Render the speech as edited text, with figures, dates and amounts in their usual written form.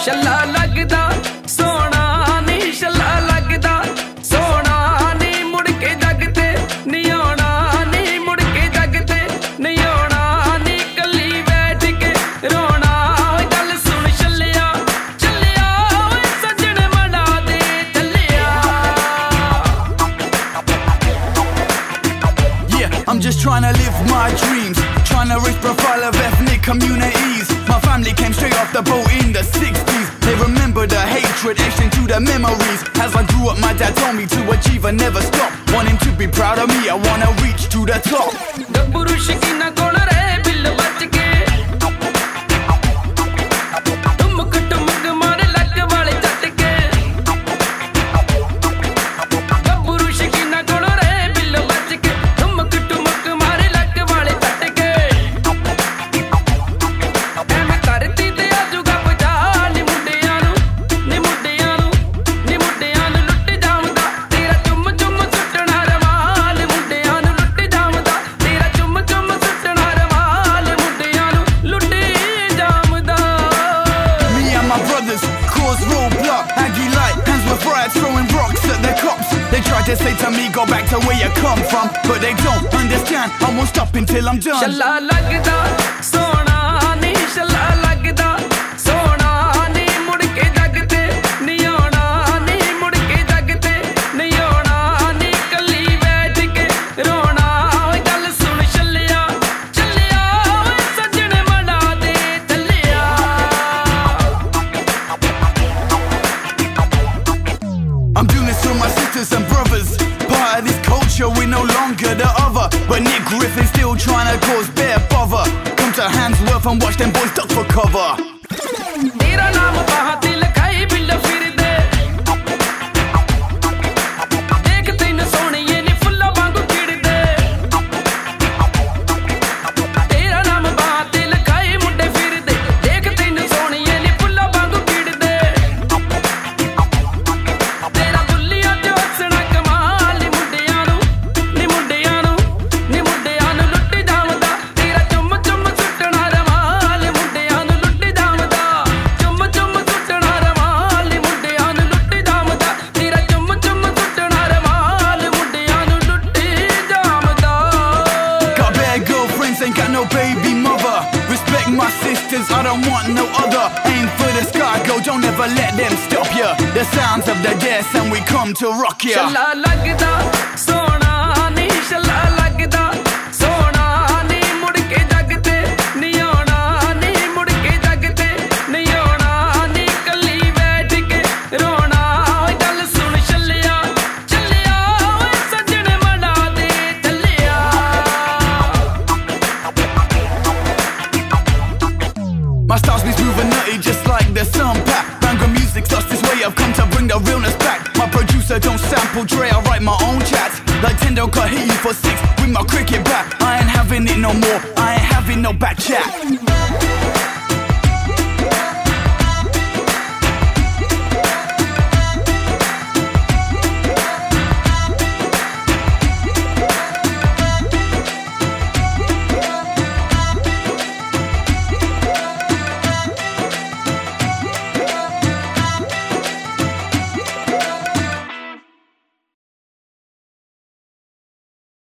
ਛੱਲਾ ਲੱਗਦਾ ਸੋਹਣਾ ਨੀ ਛੱਲਾ ਲੱਗਦਾ ਸੋਹਣਾ ਨੀ ਮੁੜ ਕੇ ਜੱਗ ਤੇ ਨੀ ਆਉਣਾ ਨੀ ਮੁੜ ਕੇ ਜੱਗ ਤੇ ਨੀ ਆਉਣਾ ਨੀ ਕੱਲੀ ਬੈਠ ਕੇ ਰੋਣਾ ਗੱਲ ਸੁਣ ਛੱਲਿਆ ਛੱਲਿਆ ਓਏ ਸੱਜਣ ਮਨਾ ਦੇ ਚੱਲਿਆ I'm just trying to live my dreams, trying to reach profile of ethnic communities. My family came straight off the boat in the 60s. They remember the hatred etched into their memories. As I grew up, my dad told me to achieve and never stop. Want him to be proud of me, I wanna reach to the top. ਗੱਭਰੂ ਸ਼ਕੀਨਾ ਕੋਲ ਰਹਿ bill ਵੱਜ ਕੇ ਟੁਮਕ ਟੁਮਕ ਮਾਰੇ ਲੱਕ ਵਾਲੇ ਚੱਟ ਕੇ ਗੱਭਰੂ ਸ਼ਕੀਨਾ ਕੋਲ ਰਹਿ bill ਵੱਜ ਕੇ ਟੁਮਕ ਟੁਮਕ ਮਾਰੇ ਲੱਕ ਵਾਲੇ ਚੱਟ ਕੇ ਐਵੇਂ ਕਰਤੀ ਤੇ ਆਜੂਗਾ ਬਜਾ ਨੀ ਮੁੰਡਿਆਂ ਨੂੰ ਨੀ ਮੁੰਡਿਆਂ ਨੂੰ ਨੀ ਮੁੰਡਿਆਂ ਨੂੰ ਲੁੱਟ ਜਾਵਦਾ ਤੇਰਾ ਚੁੰਮ ਚੁੰਮ ਸੁੱਟਣਾ ਰਮਾਲ ਮੁੰਡਿਆਂ ਨੂੰ ਲੁੱਟ ਜਾਵਦਾ ਤੇਰਾ ਚੁੰਮ ਚੁੰਮ ਸੁੱਟਣਾ ਰਮਾਲ ਮੁੰਡਿਆਂ ਨੂੰ ਲੁੱਟ ਜਾਵਦਾ Me and my brothers caused roadblock. Aggie light, hands were fried, throwing rocks at the cops. They tried to say to me, go back to where you come from, but they don't understand. I won't stop until I'm done. ਛੱਲਾ ਲੱਗਦਾ ਸੋਹਣਾ ਨੀ ਛੱਲਾ ਲੱਗਦਾ ਸੋਹਣਾ ਨੀ ਮੁੜ ਕੇ ਜੱਗ ਤੇ ਨੀ ਆਉਣਾ ਨੀ ਮੁੜ ਕੇ ਜੱਗ ਤੇ ਨੀ ਆਉਣਾ ਨੀ ਕੱਲੀ ਬੈਠ ਕੇ ਰੋਣਾ ਓਏ ਗੱਲ ਸੁਣ ਛੱਲਿਆ ਛੱਲਿਆ ਓਏ ਸੱਜਣ ਮਨਾ ਦੇ ਚੱਲਿਆ I'm doing this for my sisters and brothers. Part of this culture, we're no longer the other. But Nick Griffin still trying to cause bare bother. Come to Handsworth and watch them boys duck for cover. ਤੇਰਾ ਨਾਮ ਬਾਹਾਂ ਤੇ ਲਿਖਾਈ bill ਫਿਰਦੇ ਦੇਖ ਤੈਨੂੰ ਸੋਹਣੀਏ ਨੀ ਫੁੱਲਾਂ ਵਾਂਗੂ ਖਿੜਦੇ ਤੇਰਾ ਨਾਮ ਬਾਹਾਂ ਤੇ ਲਿਖਾਈ ਮੁੰਡੇ ਫਿਰਦੇ ਦੇਖ ਤੈਨੂੰ ਸੋਹਣੀਏ ਨੀ ਫੁੱਲਾਂ ਵਾਂਗੂ ਖਿੜਦੇ ਤੇਰਾ ਬੁੱਲੀਆਂ ਚ ਹੱਸਣਾ ਕਮਾਲ ਨੀ ਮੁੰਡਿਆਂ ਨੂੰ ਨੀ ਮੁੰਡਿਆਂ ਨੂੰ ਨੀ ਮੁੰਡਿਆਂ ਨੂੰ ਲੁੱਟ ਜਾਵਦਾ ਤੇਰਾ ਚੁੰਮ ਚੁੰਮ ਸੁੱਟਣਾ ਰਮਾਲ ਮੁੰਡਿਆਂ ਨੂੰ ਲੁੱਟ ਜਾਵਦਾ ਚੁੰਮ ਚੁੰਮ ਸੁੱਟਣਾ ਰਮਾਲ ਨੀ ਮੁੰਡਿਆਂ ਨੂੰ ਲੁੱਟ ਜਾਵਦਾ ਤੇਰਾ ਚੁੰਮ ਚੁੰਮ ਸੁੱਟਣਾ ਰਮਾਲ ਮੁੰਡਿਆਂ ਨੂੰ ਲੁੱਟ ਜਾਵਦਾ Got bad girlfriends, ain't got no baby mother. Respect my sisters, I don't want no other. Aim for the sky, go, don't ever let them stop ya. The sounds of the death and we come to rock ya. ਛੱਲਾ ਲੱਗਦਾ ਸੋਹਣਾ ਨੀ ਛੱਲਾ ਲੱਗਦਾ ਸੋਹਣਾ ਨੀ ਮੁੜ ਕੇ ਜੱਗ ਤੇ ਨੀ ਆਉਣਾ ਨੀ ਮੁੜ ਕੇ ਜੱਗ ਤੇ ਨੀ ਆਉਣਾ ਨੀ ਕੱਲੀ ਬੈਠ ਕੇ ਰੋਣਾ ਓਏ ਗੱਲ ਸੁਣ ਛੱਲਿਆ ਛੱਲਿਆ ਓਏ ਸੱਜਣ ਮਨਾ ਦੇ ਚੱਲਿਆ My style's be smooth and nutty, just like the sun pack. Bangor music's lost its way, I've come to bring the realness back. My producer don't sample Dre, I write my own tracks. Like Tendo could hit you for 6 with my cricket bat. I ain't having it no more, I ain't having no back chat.